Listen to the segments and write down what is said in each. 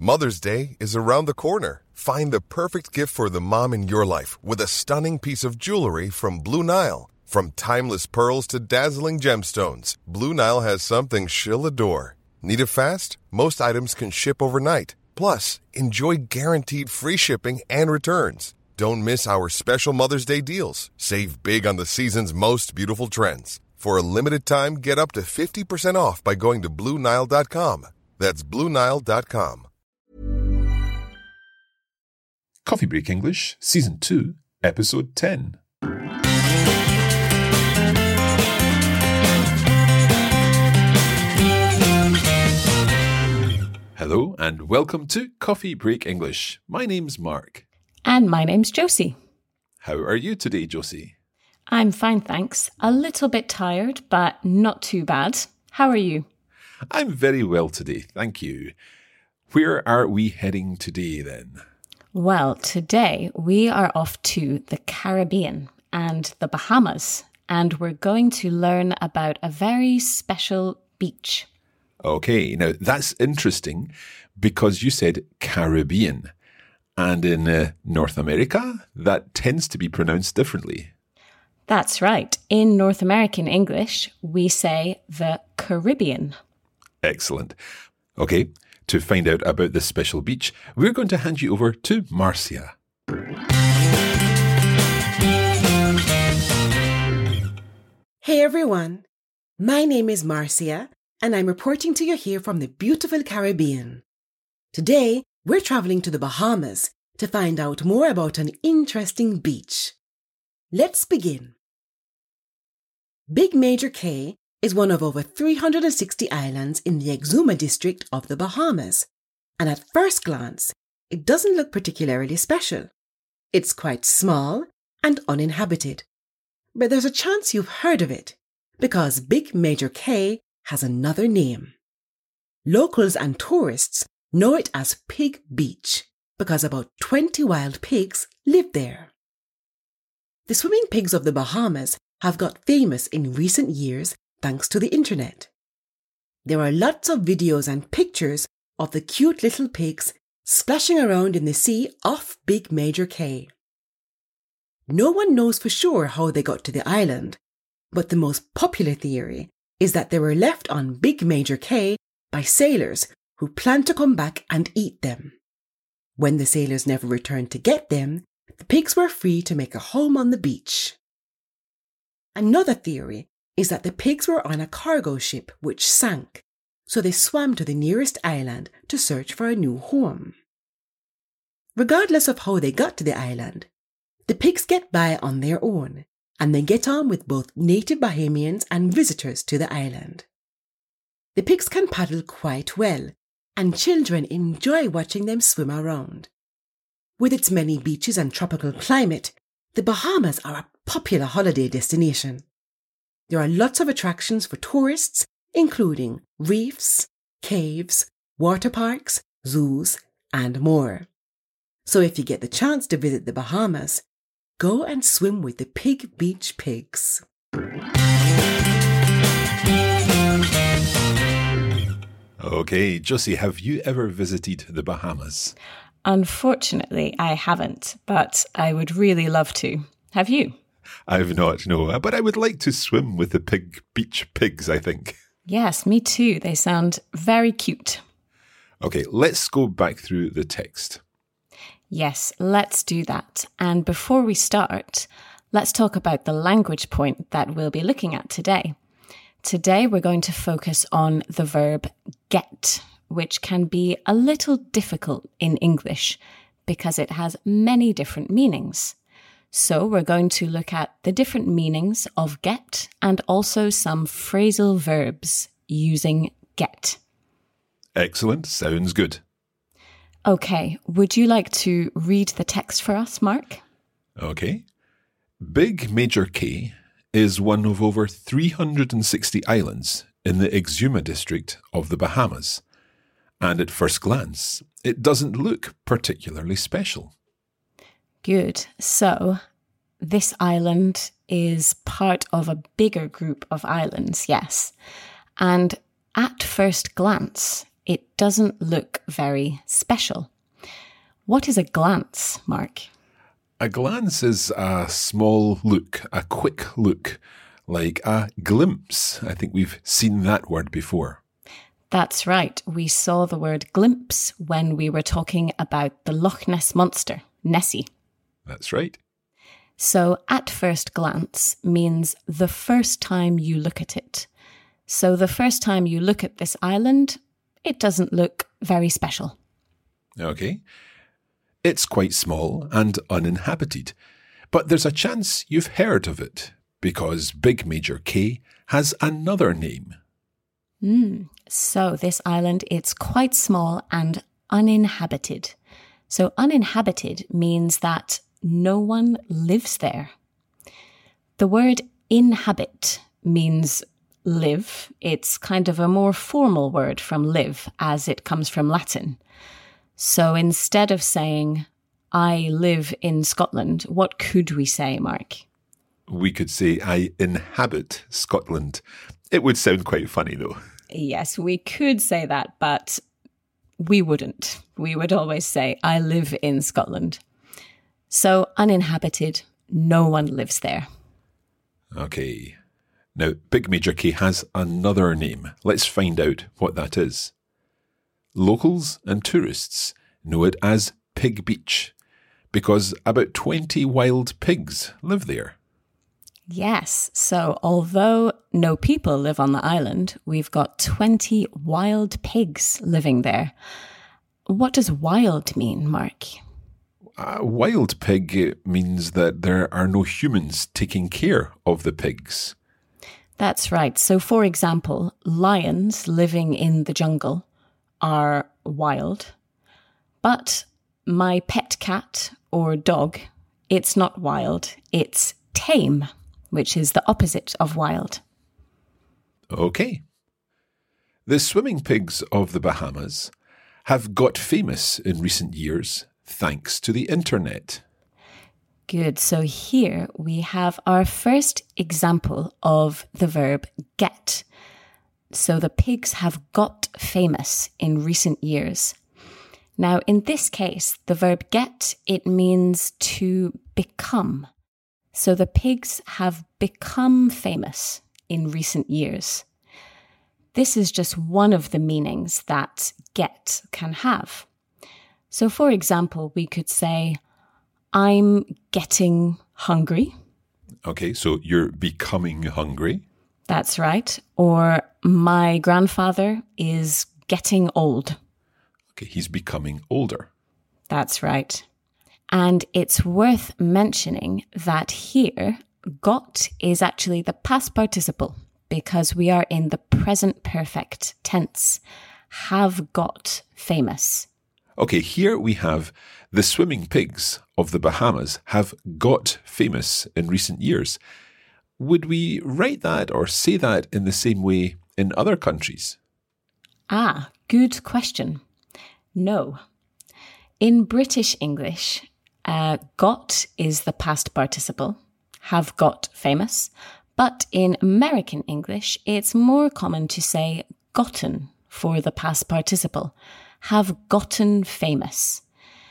Mother's Day is around the corner. Find the perfect gift for the mom in your life with a stunning piece of jewelry from Blue Nile. From timeless pearls to dazzling gemstones, Blue Nile has something she'll adore. Need it fast? Most items can ship overnight. Plus, enjoy guaranteed free shipping and returns. Don't miss our special Mother's Day deals. Save big on the season's most beautiful trends. For a limited time, get up to 50% off by going to BlueNile.com. That's BlueNile.com. Coffee Break English, Season 2, Episode 10. Hello and welcome to Coffee Break English. My name's Mark. And my name's Josie. How are you today, Josie? I'm fine, thanks. A little bit tired, but not too bad. How are you? I'm very well today, thank you. Where are we heading today then? Well, today we are off to the Caribbean and the Bahamas, and we're going to learn about a very special beach. Okay, now that's interesting because you said Caribbean, and in North America, that tends to be pronounced differently. That's right. In North American English, we say the Caribbean. Excellent. Okay, to find out about this special beach, we're going to hand you over to Marcia. Hey everyone, my name is Marcia, and I'm reporting to you here from the beautiful Caribbean. Today, we're traveling to the Bahamas to find out more about an interesting beach. Let's begin. Big Major Cay is one of over 360 islands in the Exuma district of the Bahamas, and at first glance, it doesn't look particularly special. It's quite small and uninhabited, but there's a chance you've heard of it, because Big Major Cay has another name. Locals and tourists know it as Pig Beach, because about 20 wild pigs live there. The swimming pigs of the Bahamas have got famous in recent years thanks to the internet. There are lots of videos and pictures of the cute little pigs splashing around in the sea off Big Major Cay. No one knows for sure how they got to the island, but the most popular theory is that they were left on Big Major Cay by sailors who planned to come back and eat them. When the sailors never returned to get them, the pigs were free to make a home on the beach. Another theory is that the pigs were on a cargo ship which sank, so they swam to the nearest island to search for a new home. Regardless of how they got to the island, the pigs get by on their own, and they get on with both native Bahamians and visitors to the island. The pigs can paddle quite well, and children enjoy watching them swim around. With its many beaches and tropical climate, the Bahamas are a popular holiday destination. There are lots of attractions for tourists, including reefs, caves, water parks, zoos, and more. So if you get the chance to visit the Bahamas, go and swim with the Pig Beach pigs. Okay, Josie, have you ever visited the Bahamas? Unfortunately, I haven't, but I would really love to. Have you? I've not, no, but I would like to swim with the Pig Beach pigs, I think. Yes, me too. They sound very cute. Okay, let's go back through the text. Yes, let's do that. And before we start, let's talk about the language point that we'll be looking at today. Today, we're going to focus on the verb get, which can be a little difficult in English because it has many different meanings. So we're going to look at the different meanings of get and also some phrasal verbs using get. Excellent. Sounds good. Okay. Would you like to read the text for us, Mark? Okay. Big Major Cay is one of over 360 islands in the Exuma district of the Bahamas. And at first glance, it doesn't look particularly special. Good. So, this island is part of a bigger group of islands, yes. And at first glance, it doesn't look very special. What is a glance, Mark? A glance is a small look, a quick look, like a glimpse. I think we've seen that word before. That's right. We saw the word glimpse when we were talking about the Loch Ness Monster, Nessie. That's right. So at first glance means the first time you look at it. So the first time you look at this island, it doesn't look very special. Okay. It's quite small and uninhabited, but there's a chance you've heard of it because Big Major K has another name. So this island, it's quite small and uninhabited. So uninhabited means that no one lives there. The word inhabit means live. It's kind of a more formal word from live as it comes from Latin. So instead of saying, I live in Scotland, what could we say, Mark? We could say, I inhabit Scotland. It would sound quite funny, though. Yes, we could say that, but we wouldn't. We would always say, I live in Scotland. So uninhabited, no one lives there. Okay. Now, Big Major K has another name. Let's find out what that is. Locals and tourists know it as Pig Beach because about 20 wild pigs live there. Yes, so although no people live on the island, we've got 20 wild pigs living there. What does wild mean, Mark? A wild pig means that there are no humans taking care of the pigs. That's right. So, for example, lions living in the jungle are wild, but my pet cat or dog, it's not wild, it's tame, which is the opposite of wild. Okay. The swimming pigs of the Bahamas have got famous in recent years thanks to the internet. Good. So here we have our first example of the verb get. So the pigs have got famous in recent years. Now, in this case, the verb get, it means to become. So the pigs have become famous in recent years. This is just one of the meanings that get can have. So for example, we could say, I'm getting hungry. Okay, so you're becoming hungry. That's right. Or my grandfather is getting old. Okay, he's becoming older. That's right. And it's worth mentioning that here, got is actually the past participle because we are in the present perfect tense. Have got famous. Okay, here we have the swimming pigs of the Bahamas have got famous in recent years. Would we write that or say that in the same way in other countries? Ah, good question. No. In British English, got is the past participle, have got famous, but in American English, it's more common to say gotten for the past participle, have gotten famous.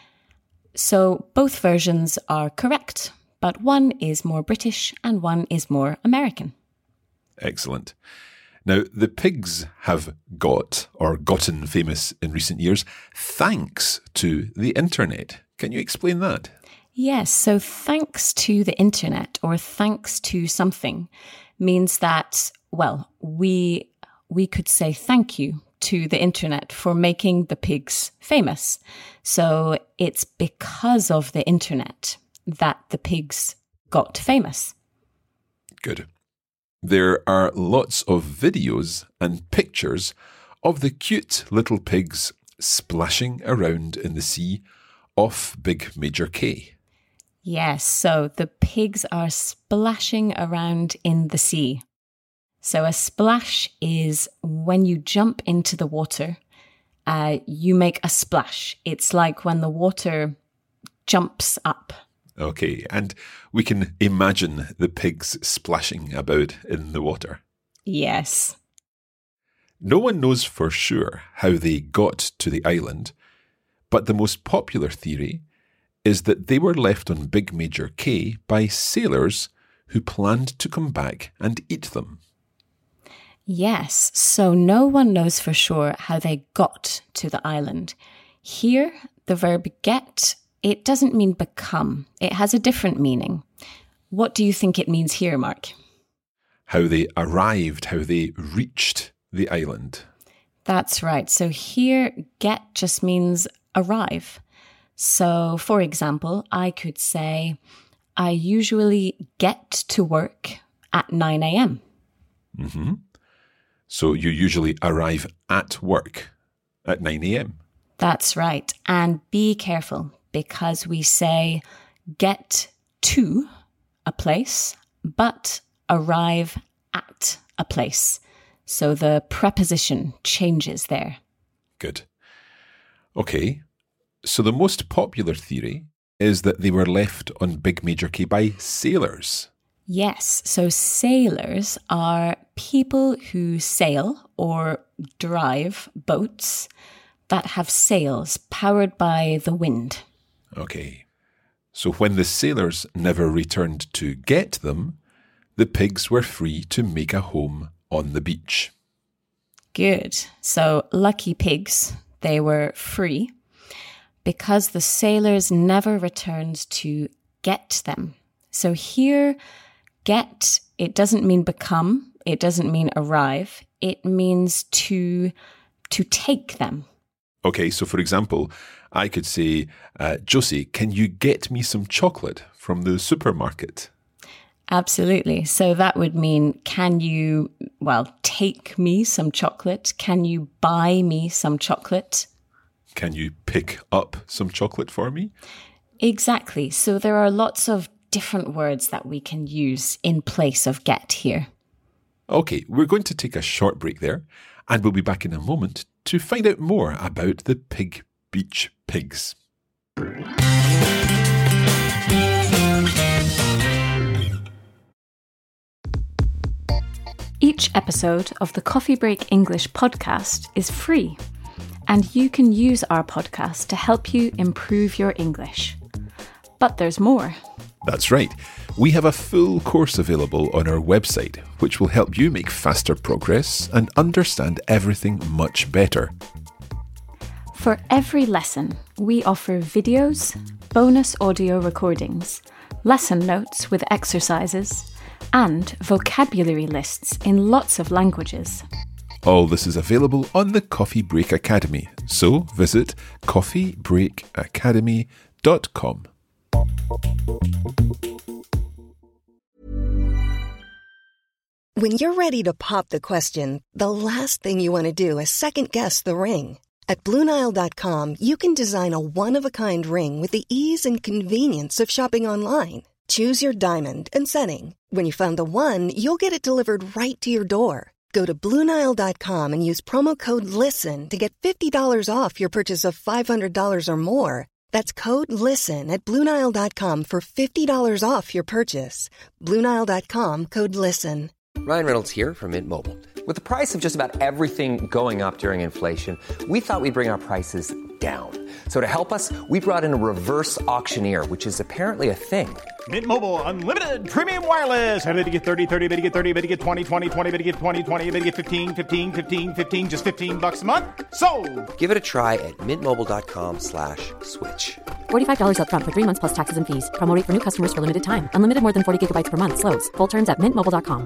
So both versions are correct, but one is more British and one is more American. Excellent. Now, the pigs have got or gotten famous in recent years thanks to the internet. Can you explain that? Yes, so thanks to the internet or thanks to something means that, well, we could say thank you to the internet for making the pigs famous. So it's because of the internet that the pigs got famous. Good. There are lots of videos and pictures of the cute little pigs splashing around in the sea off Big Major K. Yes, so the pigs are splashing around in the sea. So a splash is when you jump into the water, you make a splash. It's like when the water jumps up. Okay, and we can imagine the pigs splashing about in the water. Yes. No one knows for sure how they got to the island, but the most popular theory is that they were left on Big Major Cay by sailors who planned to come back and eat them. Yes, so no one knows for sure how they got to the island. Here, the verb get, it doesn't mean become. It has a different meaning. What do you think it means here, Mark? How they arrived, how they reached the island. That's right. So here, get just means arrive. So, for example, I could say, I usually get to work at 9 a.m. Mm-hmm. So you usually arrive at work at 9 a.m. That's right. And be careful, because we say get to a place, but arrive at a place. So the preposition changes there. Good. Okay. So the most popular theory is that they were left on Big Major Cay by sailors. Yes, so sailors are people who sail or drive boats that have sails powered by the wind. Okay. So when the sailors never returned to get them, the pigs were free to make a home on the beach. Good. So lucky pigs, they were free because the sailors never returned to get them. So here, get, it doesn't mean become, it doesn't mean arrive, it means to take them. Okay, so for example, I could say, Josie, can you get me some chocolate from the supermarket? Absolutely. So that would mean, can you, take me some chocolate? Can you buy me some chocolate? Can you pick up some chocolate for me? Exactly. So there are lots of different words that we can use in place of get here. Okay, we're going to take a short break there, and we'll be back in a moment to find out more about the Pig Beach Pigs. Each episode of the Coffee Break English podcast is free, and you can use our podcast to help you improve your English. But there's more. That's right. We have a full course available on our website, which will help you make faster progress and understand everything much better. For every lesson, we offer videos, bonus audio recordings, lesson notes with exercises, and vocabulary lists in lots of languages. All this is available on the Coffee Break Academy, so visit coffeebreakacademy.com. When you're ready to pop the question, the last thing you want to do is second-guess the ring. At BlueNile.com, you can design a one-of-a-kind ring with the ease and convenience of shopping online. Choose your diamond and setting. When you find the one, you'll get it delivered right to your door. Go to BlueNile.com and use promo code LISTEN to get $50 off your purchase of $500 or more. That's code LISTEN at BlueNile.com for $50 off your purchase. BlueNile.com, code LISTEN. Ryan Reynolds here from Mint Mobile. With the price of just about everything going up during inflation, we thought we'd bring our prices down. So to help us, we brought in a reverse auctioneer, which is apparently a thing. Mint Mobile Unlimited Premium Wireless. How to get 30, 30, bit to get 30, bit to get 20, 20, 20, bit to get 20, 20, bit to get 15, 15, 15, 15, just $15 a month? Sold! Give it a try at mintmobile.com/switch. $45 up front for 3 months plus taxes and fees. Promo rate for new customers for limited time. Unlimited more than 40 gigabytes per month. Slows full terms at mintmobile.com.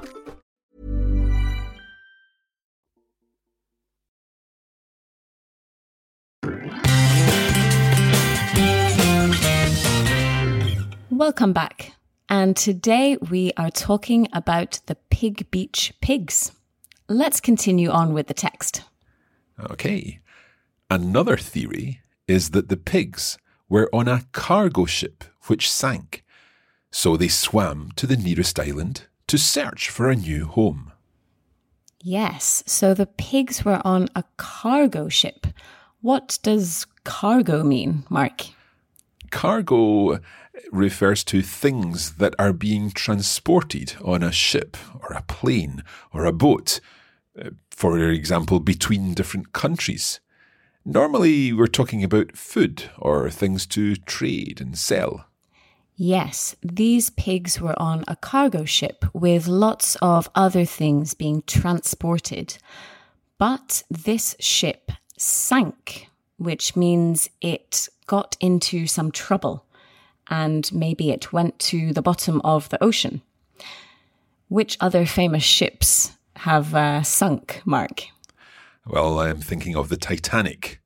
Welcome back. And today we are talking about the Pig Beach Pigs. Let's continue on with the text. Okay. Another theory is that the pigs were on a cargo ship which sank, so they swam to the nearest island to search for a new home. Yes, so the pigs were on a cargo ship. What does cargo mean, Mark? Cargo refers to things that are being transported on a ship or a plane or a boat For example, between different countries. Normally, we're talking about food or things to trade and sell. Yes, these pigs were on a cargo ship with lots of other things being transported. But this ship sank, which means it got into some trouble and maybe it went to the bottom of the ocean. Which other famous ships have sunk, Mark? Well, I'm thinking of the Titanic.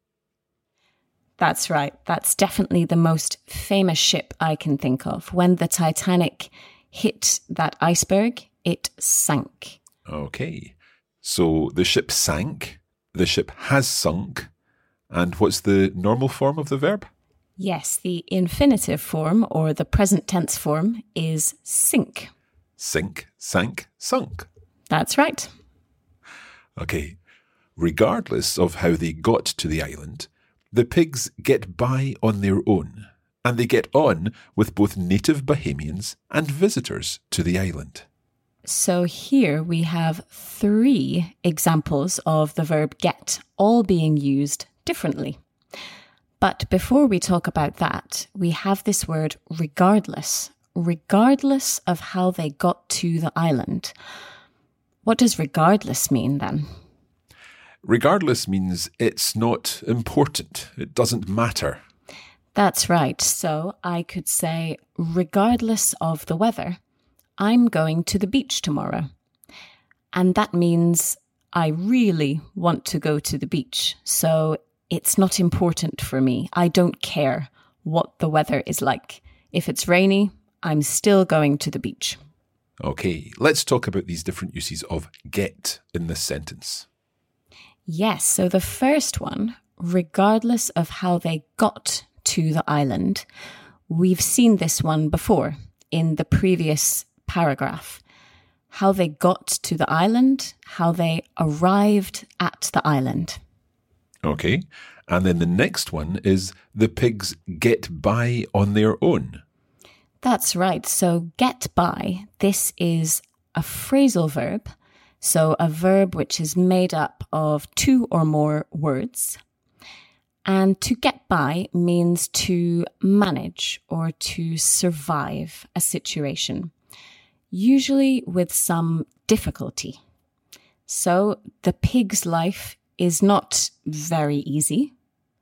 That's right. That's definitely the most famous ship I can think of. When the Titanic hit that iceberg, it sank. Okay. So the ship sank, the ship has sunk, and what's the normal form of the verb? Yes, the infinitive form, or the present tense form, is sink. Sink, sank, sunk. That's right. Okay. Regardless of how they got to the island, the pigs get by on their own, and they get on with both native Bahamians and visitors to the island. So here we have 3 examples of the verb get, all being used differently. But before we talk about that, we have this word regardless. Regardless of how they got to the island. What does regardless mean then? Regardless means it's not important. It doesn't matter. That's right. So I could say, regardless of the weather, I'm going to the beach tomorrow. And that means I really want to go to the beach. So it's not important for me. I don't care what the weather is like. If it's rainy, I'm still going to the beach. Okay, let's talk about these different uses of get in this sentence. Yes, so the first one, regardless of how they got to the island, we've seen this one before in the previous paragraph. How they got to the island, how they arrived at the island. Okay, and then the next one is the pigs get by on their own. That's right. So get by, this is a phrasal verb. So a verb which is made up of 2 or more words. And to get by means to manage or to survive a situation, usually with some difficulty. So the pig's life is not very easy,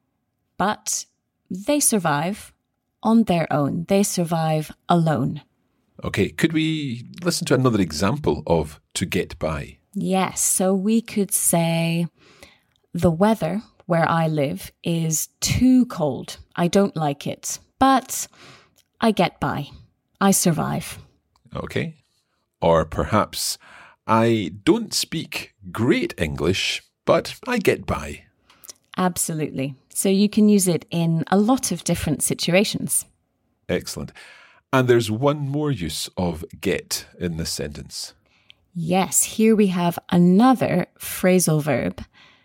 but they survive on their own. They survive alone. Okay, could we listen to another example of to get by? Yes, so we could say, the weather where I live is too cold. I don't like it, but I get by. I survive. Okay. Or perhaps, I don't speak great English, but I get by. Absolutely. So you can use it in a lot of different situations. Excellent. And there's one more use of get in this sentence. Yes, here we have another phrasal verb.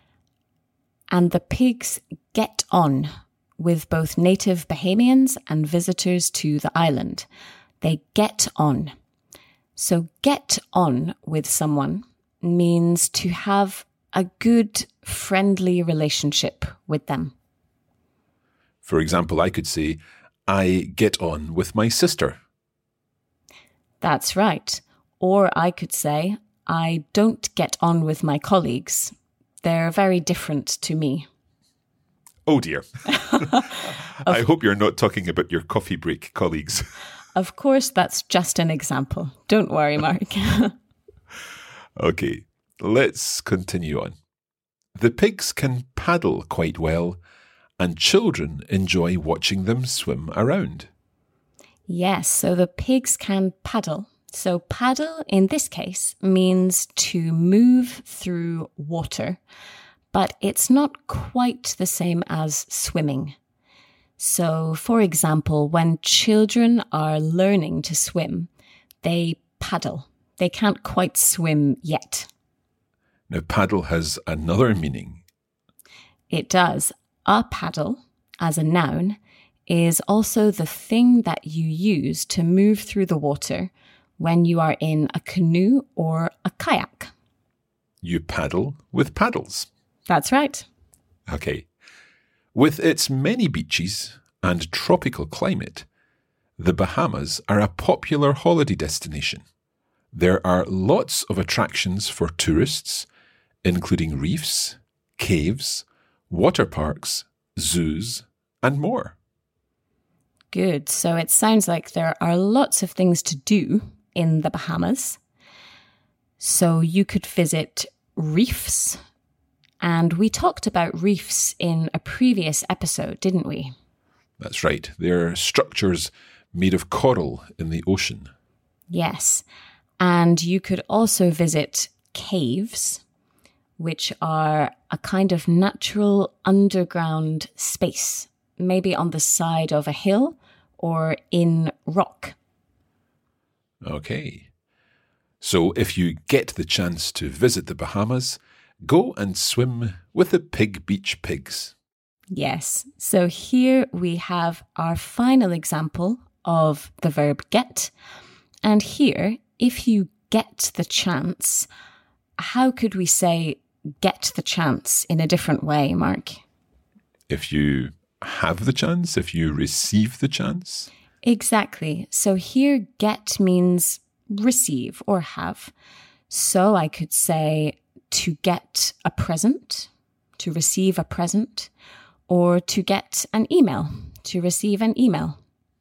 And the pigs get on with both native Bahamians and visitors to the island. They get on. So get on with someone means to have a good, friendly relationship with them. For example, I could say, I get on with my sister. That's right. Or I could say, I don't get on with my colleagues. They're very different to me. Oh dear. I hope you're not talking about your coffee break colleagues. Of course, that's just an example. Don't worry, Mark. Okay, let's continue on. The pigs can paddle quite well, and children enjoy watching them swim around. Yes, so the pigs can paddle. So paddle in this case means to move through water, but it's not quite the same as swimming. So, for example, when children are learning to swim, they paddle. They can't quite swim yet. Now, paddle has another meaning. It does. A paddle, as a noun, is also the thing that you use to move through the water when you are in a canoe or a kayak. You paddle with paddles. That's right. Okay. With its many beaches and tropical climate, the Bahamas are a popular holiday destination. There are lots of attractions for tourists, including reefs, caves, water parks, zoos, and more. Good. So it sounds like there are lots of things to do in the Bahamas. So you could visit reefs. And we talked about reefs in a previous episode, didn't we? That's right. They're structures made of coral in the ocean. Yes. And you could also visit caves, which are a kind of natural underground space, maybe on the side of a hill or in rock. Okay. So if you get the chance to visit the Bahamas, go and swim with the Pig Beach pigs. Yes. So here we have our final example of the verb get. And here, if you get the chance, how could we say get the chance in a different way, Mark? If you have the chance, if you receive the chance. Exactly. So here get means receive or have. So I could say to get a present, to receive a present, or to get an email, to receive an email.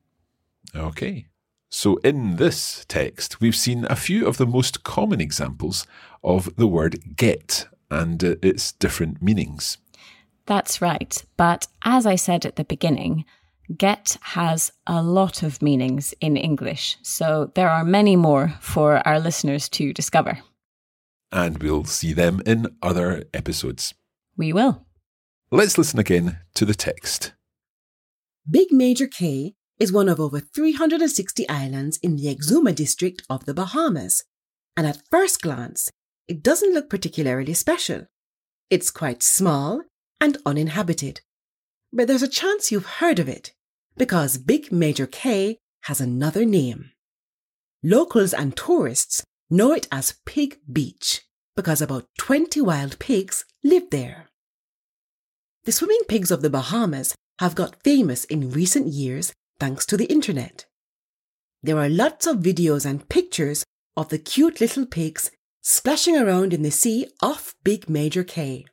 Okay. So in this text, we've seen a few of the most common examples of the word get and its different meanings. That's right. But as I said at the beginning, get has a lot of meanings in English. So there are many more for our listeners to discover. And we'll see them in other episodes. We will. Let's listen again to the text. Big Major Cay is one of over 360 islands in the Exuma district of the Bahamas. And at first glance, it doesn't look particularly special. It's quite small and uninhabited. But there's a chance you've heard of it, because Big Major Cay has another name. Locals and tourists know it as Pig Beach, because about 20 wild pigs live there. The swimming pigs of the Bahamas have got famous in recent years thanks to the internet. There are lots of videos and pictures of the cute little pigs splashing around in the sea off Big Major Cay.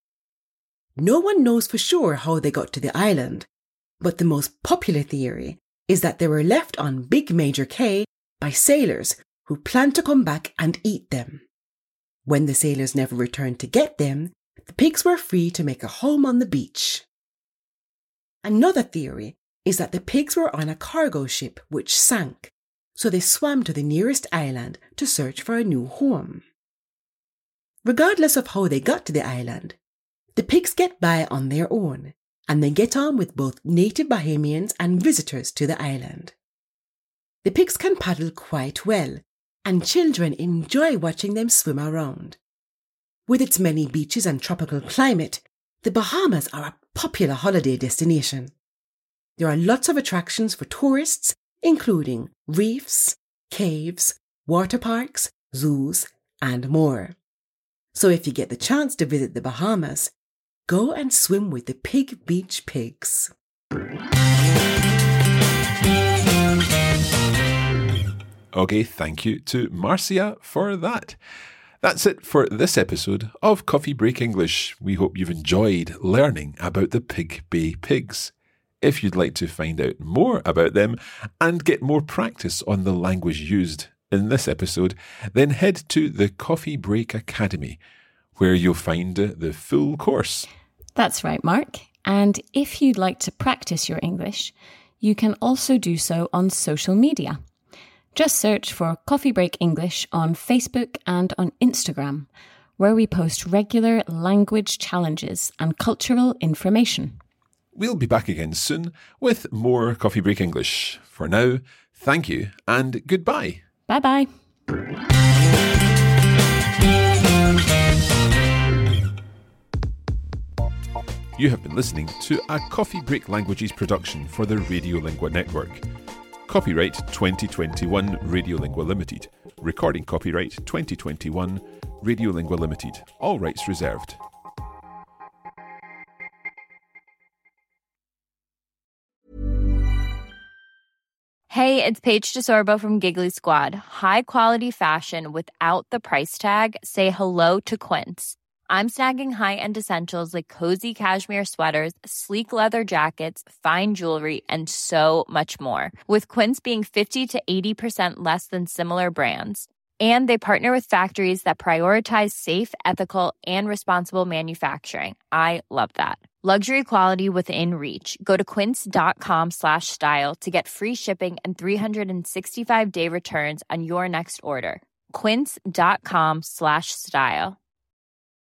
No one knows for sure how they got to the island, but the most popular theory is that they were left on Big Major Cay by sailors who planned to come back and eat them. When the sailors never returned to get them, the pigs were free to make a home on the beach. Another theory is that the pigs were on a cargo ship which sank, so they swam to the nearest island to search for a new home. Regardless of how they got to the island, the pigs get by on their own, and they get on with both native Bahamians and visitors to the island. The pigs can paddle quite well, and children enjoy watching them swim around. With its many beaches and tropical climate, the Bahamas are a popular holiday destination. There are lots of attractions for tourists, including reefs, caves, water parks, zoos, and more. So if you get the chance to visit the Bahamas, go and swim with the Pig Beach pigs. Okay, thank you to Marcia for that. That's it for this episode of Coffee Break English. We hope you've enjoyed learning about the Pig Bay pigs. If you'd like to find out more about them and get more practice on the language used in this episode, then head to the Coffee Break Academy, where you'll find the full course. That's right, Mark. And if you'd like to practice your English, you can also do so on social media. Just search for Coffee Break English on Facebook and on Instagram, where we post regular language challenges and cultural information. We'll be back again soon with more Coffee Break English. For now, thank you and goodbye. Bye-bye. You have been listening to a Coffee Break Languages production for the Radiolingua Network. Copyright 2021 Radiolingua Limited. Recording copyright 2021 Radiolingua Limited. All rights reserved. Hey, it's Paige DeSorbo from Giggly Squad. High quality fashion without the price tag. Say hello to Quince. I'm snagging high-end essentials like cozy cashmere sweaters, sleek leather jackets, fine jewelry, and so much more. With Quince being 50 to 80% less than similar brands. And they partner with factories that prioritize safe, ethical, and responsible manufacturing. I love that. Luxury quality within reach. Go to quince.com/style to get free shipping and 365-day returns on your next order. Quince.com/style.